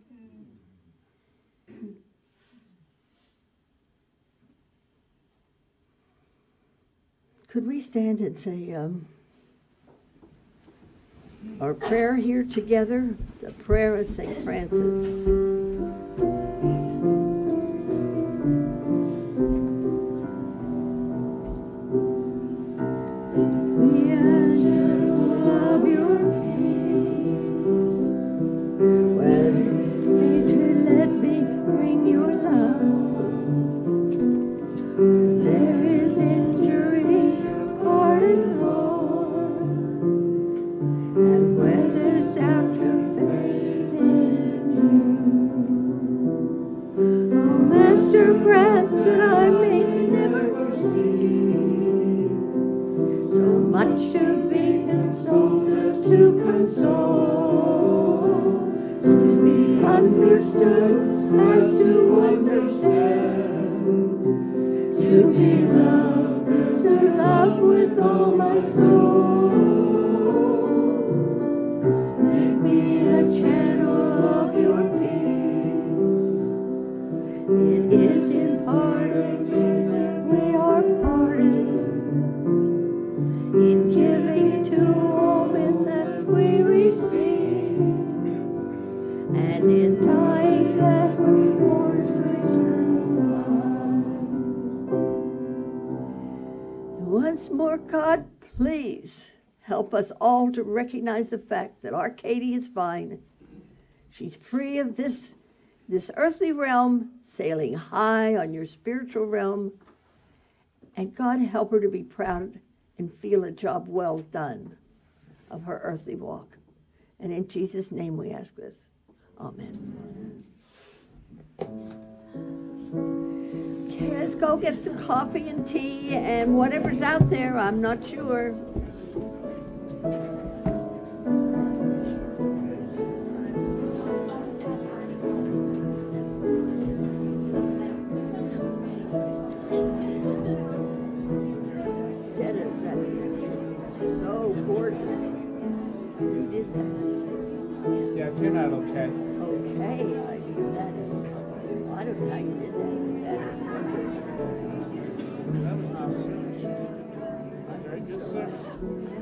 Could we stand and say our prayer here together, the prayer of St. Francis? God, please help us all to recognize the fact that our Katie is fine. She's free of this earthly realm, sailing high on your spiritual realm. And God, help her to be proud and feel a job well done of her earthly walk. And in Jesus' name we ask this. Amen. Okay, let's go get some coffee and tea and whatever's out there. I'm not sure. Dennis, that is so gorgeous. You did that. Yeah, it turned out okay. Okay, that is. I don't know how you did that. That was not serious. Very good service.